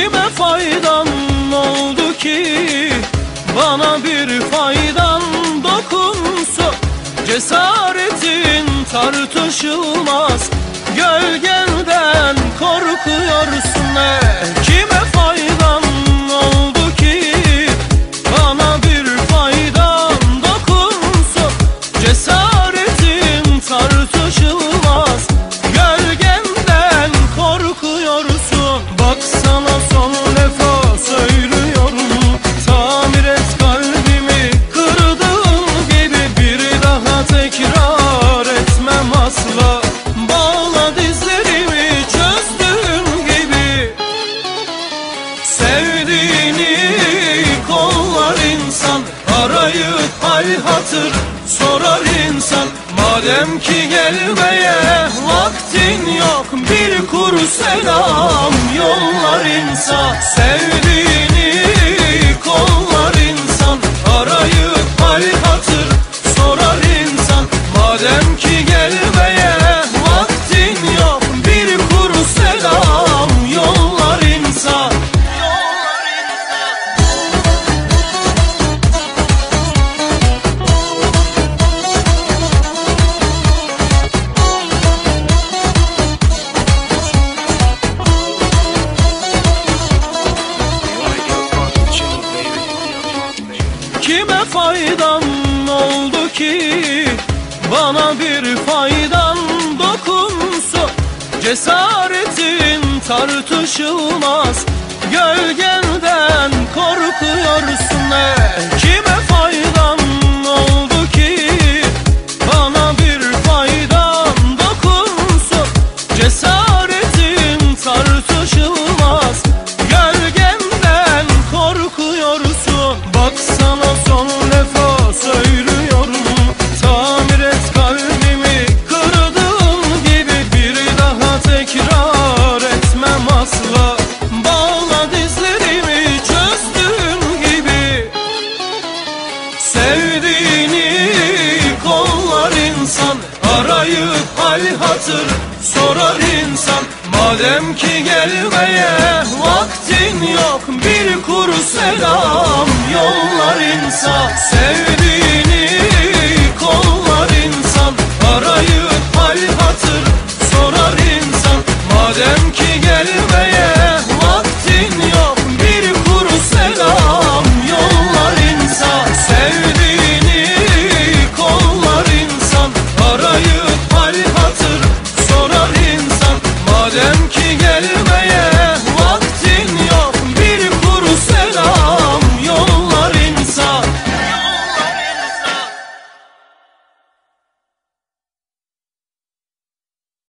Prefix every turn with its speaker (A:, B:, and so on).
A: Kime faydan oldu ki bana bir faydan dokunsa? Cesaretin tartışılmaz, gölgenden korkuyorsun. Kime faydan oldu ki bana bir faydan dokunsa? Cesaretin tartışılmaz, gölgenden korkuyorsun. Baksana son defa söylüyorum, tamir et kalbimi kırdığın gibi, bir daha tekrar etmem asla. Bağla dizlerimi çözdüğün gibi. Sevdiğini kollar insan, arayıp hal hatır sorar insan. Madem ki gelmeye vaktin yok, bir kuru selam yollar insan. Sevdiğini kollar insan, arayıp hal hatır sorar insan. Madem ki gelmeye vaktin yok, bir kuru selam yollar insan. Kime faydan oldu ki bana bir faydan dokunsa? Cesaretin tartışılmaz, gölgenden korkuyorsun. Kime faydan oldu ki bana bir faydan dokunsa? Cesaretin tartışılmaz, gölgenden korkuyorsun. Baksana son defa söylüyorum, tamir et kalbimi kırdığın gibi, bir daha tekrar etmem asla. Bağla dizlerimi çözdüğün gibi. Sevdiğini kollar insan, arayıp hal hatır sorar insan. Madem ki gelmeye vaktin yok, bir kuru selam yollar insan. Sevdiğini kollar insan, arayıp hal hatır sorar insan. Madem ki gelmeye vaktin yok, bir kuru selam yollar insan. Sevdiğini kollar insan, arayıp hal hatır sorar insan. Madem